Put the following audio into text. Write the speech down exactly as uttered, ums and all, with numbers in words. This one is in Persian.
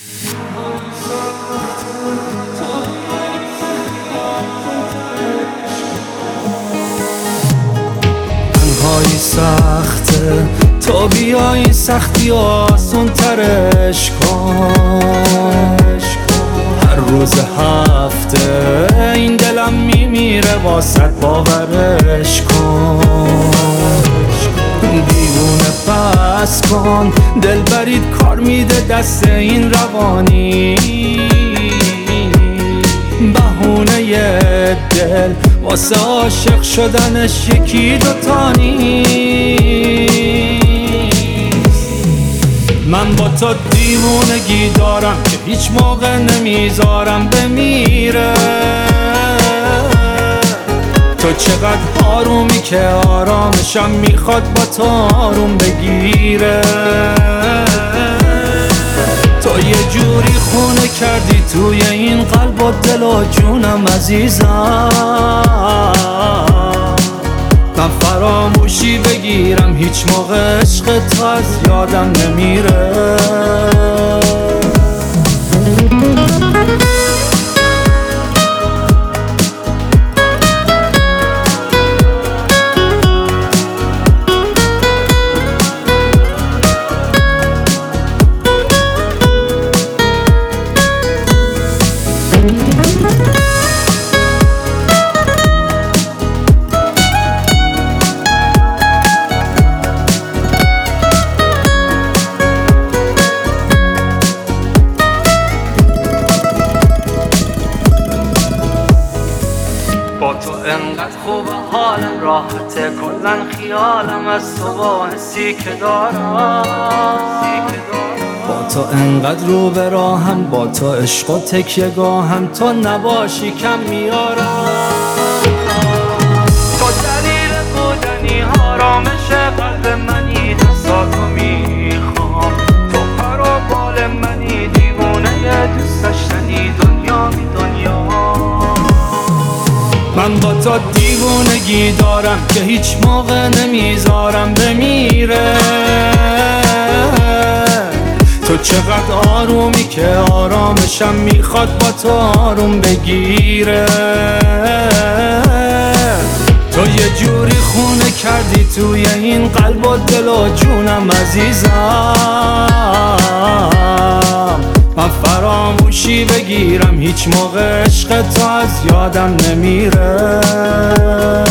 تنهایی سخته، تو بیایی سختی آسون ترش کن. هر روز هفته این دلم میمیره واسط باورش کن. دیوونه پس کن، دل برید کار میده دست این روانی. بهونه دل واسه عاشق شدنش یکی دوتا نیست. من با تو دیوونگی دارم که هیچ موقع نمیذارم بمیره. تو چقدر آرومی که آرامشم میخواد با تو آروم بگیره. تو یه جوری خونه کردی توی این قلب و دل و جونم عزیزم. من فراموشی بگیرم هیچ موقع عشق تو از یادم نمیره. با تو انقدر خوبه حالم راحته، کلن خیالم از تو با حسی که دارم. با تو انقدر رو به راهم، با تو عشق و تکیه‌گاهم، تو نباشی کم میارم. تو دلیل بودنی آرامش قلب منی، دستاتو میخوام. تو پر و بال منی، دیوونه دوست داشتنی، دنیا بی دنیا. من با تو دیوونگی دارم که هیچ موقع نمیذارم بمیره. تو چقدر آرومی که آرامشم میخواد با تو آروم بگیره. تو یه جوری خونه کردی توی این قلب و دل و جونم عزیزم. من فراموشی بگیرم هیچ موقع عشق تو از یادم نمیره.